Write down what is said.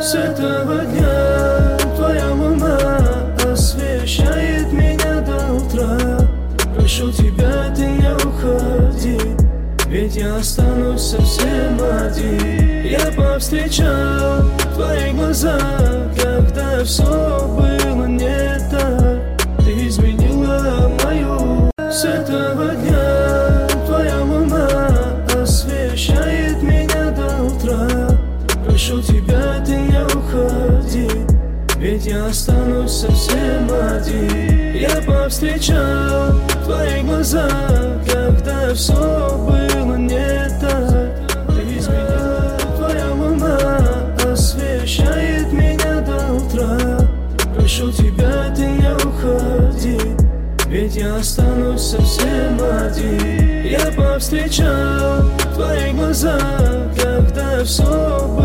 С этого дня твоя луна освещает меня до утра. Прошу тебя, ты не уходи, ведь я останусь совсем один. Я повстречал твои глаза, когда все было не так. Ты изменила мою. С этого дня твоя луна освещает меня до утра. Прошу тебя, ты не уходи, ведь я останусь совсем один. Я повстречал твои глаза, когда все было не так. Ты изменила. Твоя луна освещает меня до утра. Прошу тебя, ты не уходи, ведь я останусь совсем один. Я повстречал твои глаза, когда все